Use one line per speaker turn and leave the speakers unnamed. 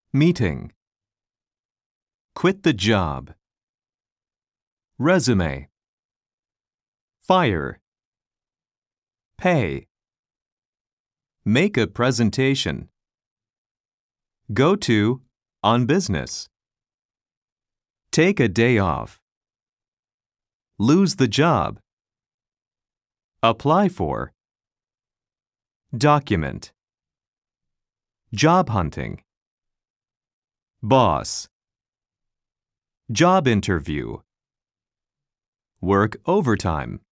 Meeting. Quit the job. Resume. Fire. Pay. Make a presentation. Go to, on business. Take a day off. Lose the job. Apply for. Document. Job hunting. Boss. Job interview. Work overtime.